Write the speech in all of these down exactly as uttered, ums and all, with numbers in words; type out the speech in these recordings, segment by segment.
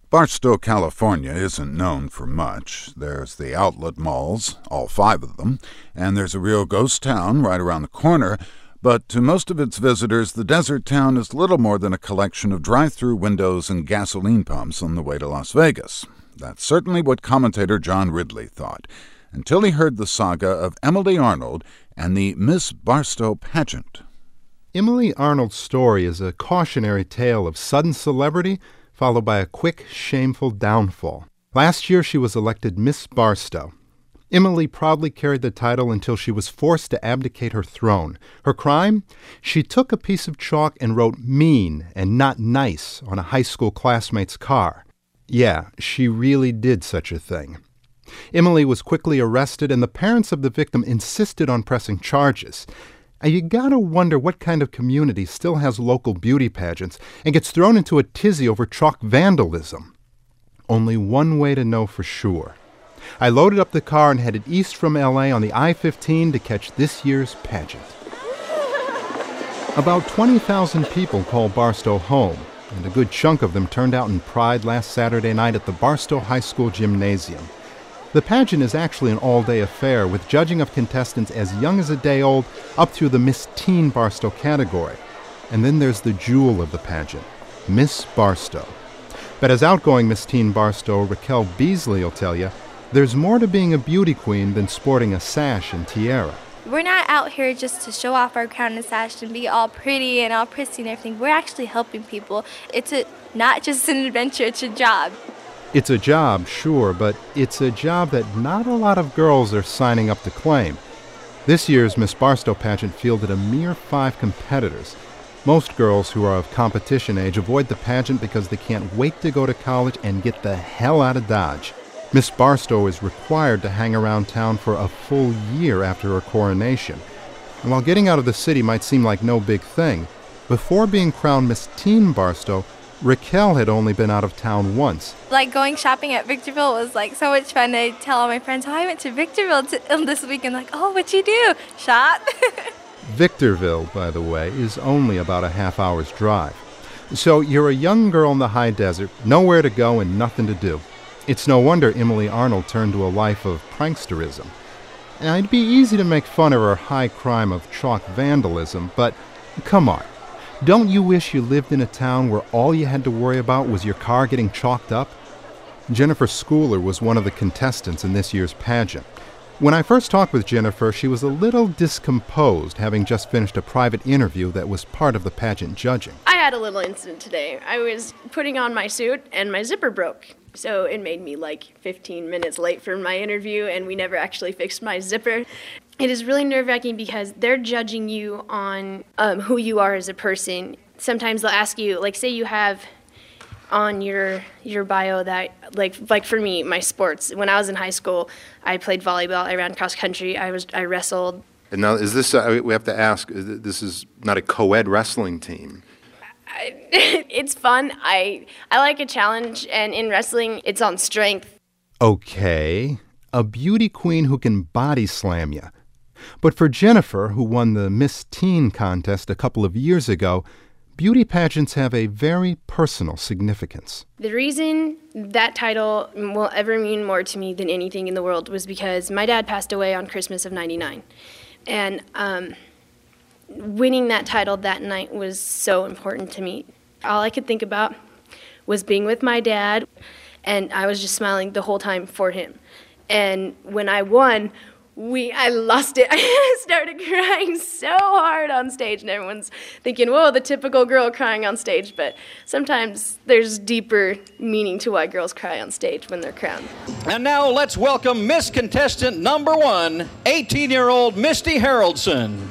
Barstow, California isn't known for much. There's the outlet malls, all five of them, and there's a real ghost town right around the corner, but to most of its visitors, the desert town is little more than a collection of drive-through windows and gasoline pumps on the way to Las Vegas. That's certainly what commentator John Ridley thought, until he heard the saga of Emily Arnold and the Miss Barstow pageant. Emily Arnold's story is a cautionary tale of sudden celebrity followed by a quick, shameful downfall. Last year, she was elected Miss Barstow. Emily proudly carried the title until she was forced to abdicate her throne. Her crime? She took a piece of chalk and wrote mean and not nice on a high school classmate's car. Yeah, she really did such a thing. Emily was quickly arrested, and the parents of the victim insisted on pressing charges. And you gotta wonder what kind of community still has local beauty pageants and gets thrown into a tizzy over chalk vandalism. Only one way to know for sure. I loaded up the car and headed east from L A on the I fifteen to catch this year's pageant. About twenty thousand people call Barstow home, and a good chunk of them turned out in pride last Saturday night at the Barstow High School gymnasium. The pageant is actually an all-day affair with judging of contestants as young as a day old up through the Miss Teen Barstow category. And then there's the jewel of the pageant, Miss Barstow. But as outgoing Miss Teen Barstow Raquel Beasley will tell you, there's more to being a beauty queen than sporting a sash and tiara. We're not out here just to show off our crown and sash and be all pretty and all prissy and everything. We're actually helping people. It's a, not just an adventure, it's a job. It's a job, sure, but it's a job that not a lot of girls are signing up to claim. This year's Miss Barstow pageant fielded a mere five competitors. Most girls who are of competition age avoid the pageant because they can't wait to go to college and get the hell out of Dodge. Miss Barstow is required to hang around town for a full year after her coronation. And while getting out of the city might seem like no big thing, before being crowned Miss Teen Barstow, Raquel had only been out of town once. Like going shopping at Victorville was like so much fun. I tell all my friends, oh, I went to Victorville to, this week, and like, oh, what'd you do? Shop? Victorville, by the way, is only about a half hour's drive. So you're a young girl in the high desert, nowhere to go and nothing to do. It's no wonder Emily Arnold turned to a life of pranksterism. And it'd be easy to make fun of her high crime of chalk vandalism, but come on. Don't you wish you lived in a town where all you had to worry about was your car getting chalked up? Jennifer Schooler was one of the contestants in this year's pageant. When I first talked with Jennifer, she was a little discomposed, having just finished a private interview that was part of the pageant judging. I had a little incident today. I was putting on my suit and my zipper broke. So it made me like fifteen minutes late for my interview, and we never actually fixed my zipper. It is really nerve-wracking because they're judging you on um, who you are as a person. Sometimes they'll ask you, like, say you have on your your bio that, like, like for me, my sports. When I was in high school, I played volleyball, I ran cross country, I was I wrestled. And now, is this? Uh, we have to ask. This is not a co-ed wrestling team. I, it's fun. I I like a challenge, and in wrestling, it's on strength. Okay, a beauty queen who can body slam you. But for Jennifer, who won the Miss Teen contest a couple of years ago, beauty pageants have a very personal significance. The reason that title will ever mean more to me than anything in the world was because my dad passed away on Christmas of ninety-nine. And um, winning that title that night was so important to me. All I could think about was being with my dad, and I was just smiling the whole time for him. And when I won, We, I lost it. I started crying so hard on stage, and everyone's thinking, whoa, the typical girl crying on stage. But sometimes there's deeper meaning to why girls cry on stage when they're crowned. And now let's welcome Miss Contestant number one, eighteen-year-old Misty Haroldson.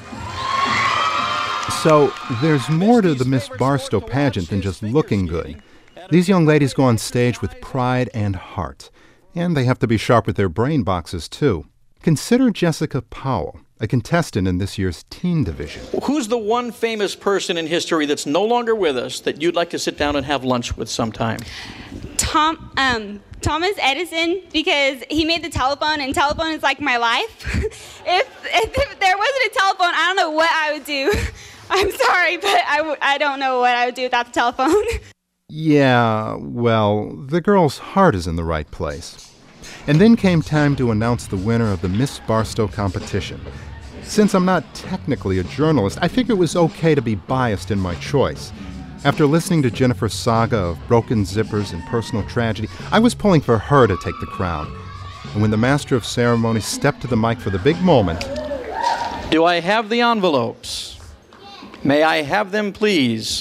So there's more to the Miss Barstow pageant than just looking good. These young ladies go on stage with pride and heart. And they have to be sharp with their brain boxes, too. Consider Jessica Powell, a contestant in this year's teen division. Who's the one famous person in history that's no longer with us that you'd like to sit down and have lunch with sometime? Tom, um, Thomas Edison, because he made the telephone, and telephone is like my life. if, if if there wasn't a telephone, I don't know what I would do. I'm sorry, but I, w- I don't know what I would do without the telephone. Yeah, well, the girl's heart is in the right place. And then came time to announce the winner of the Miss Barstow competition. Since I'm not technically a journalist, I figured it was okay to be biased in my choice. After listening to Jennifer's saga of broken zippers and personal tragedy, I was pulling for her to take the crown. And when the master of ceremonies stepped to the mic for the big moment... Do I have the envelopes? May I have them, please?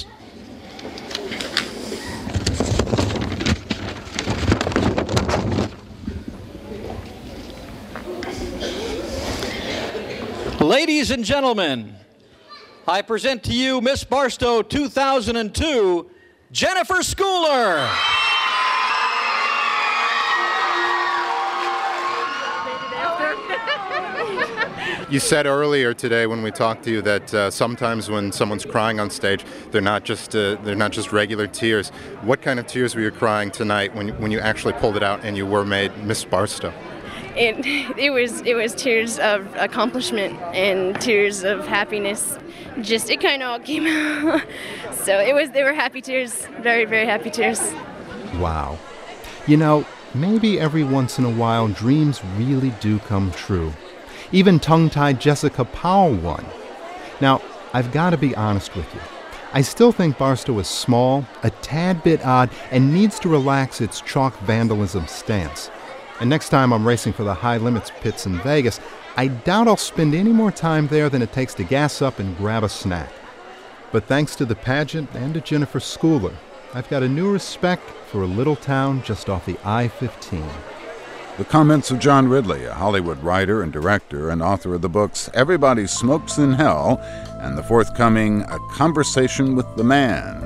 Ladies and gentlemen, I present to you Miss Barstow two thousand two, Jennifer Schooler. You said earlier today when we talked to you that uh, sometimes when someone's crying on stage, they're not just uh, they're not just regular tears. What kind of tears were you crying tonight when when you actually pulled it out and you were made Miss Barstow? It it was it was tears of accomplishment and tears of happiness. Just it kind of all came out. So it was they were happy tears, very very happy tears. Wow. You know, maybe every once in a while dreams really do come true. Even tongue-tied Jessica Powell won. Now, I've got to be honest with you. I still think Barstow is small, a tad bit odd, and needs to relax its chalk vandalism stance. And next time I'm racing for the high limits pits in Vegas, I doubt I'll spend any more time there than it takes to gas up and grab a snack. But thanks to the pageant and to Jennifer Schooler, I've got a new respect for a little town just off the I fifteen. The comments of John Ridley, a Hollywood writer and director and author of the books Everybody Smokes in Hell and the forthcoming A Conversation with the Man.